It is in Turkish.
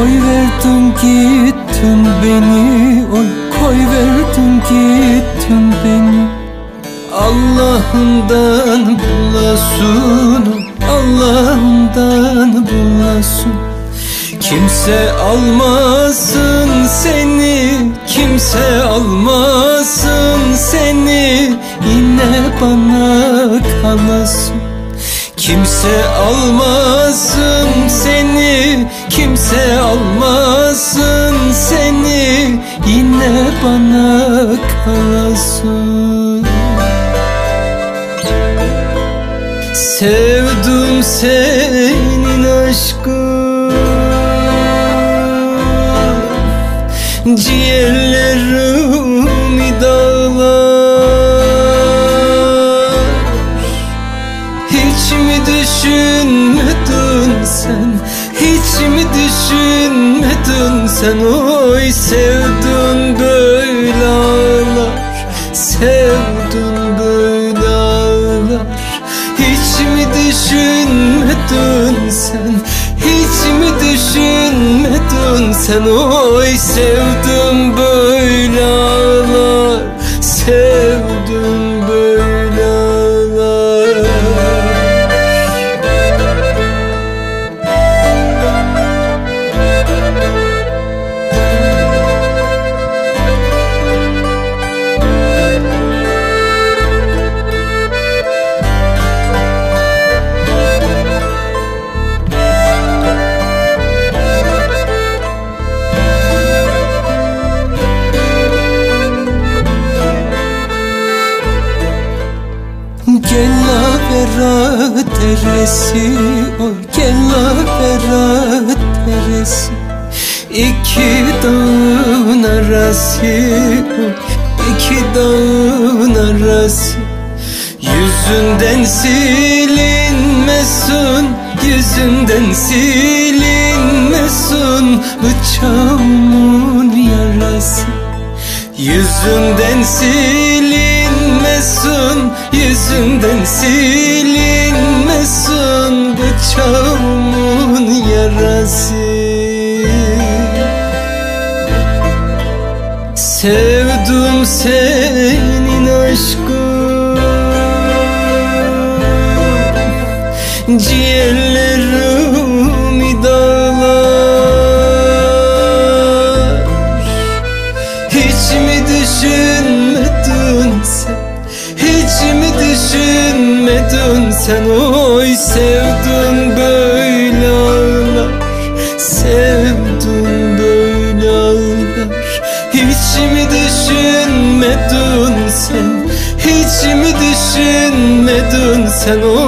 Koyverdin gittin beni, oy koyverdin gittin beni. Allah'ından bulasın, Allah'ından bulasın. Kimse almasın seni, kimse almasın seni, yine bana kalasın. Kimse almasın seni, kimse almasın seni, yine bana kalasın. Sevdim senin aşkın, ciğerlerimi dağlar. Hiç mi düşünmedin sen, hiç mi düşünmedin sen? Oy sevdin böyle ağlar, sevdin böyle ağlar. Hiç mi düşünmedin sen, hiç mi düşünmedin sen? Oy sevdim böyle ağlar, sevdim böyle ağlar. Gella vera deresi, oy gella vera deresi. İki dağın arası, oy iki dağın arası. Yüzünden silinmesin, yüzünden silinmesin bıçağımın yarası. Yüzünden silinmesin, yüzünden silinmesin bıçağımın yarası. Sevdim senin aşkın, ciğerlerimi dağlar. Hiç mi düşünmedin sen, hiç mi düşünmedin sen? Oy sevdin böyle ağlar, sevdin böyle ağlar. Hiç mi düşünmedin sen, hiç mi düşünmedin sen?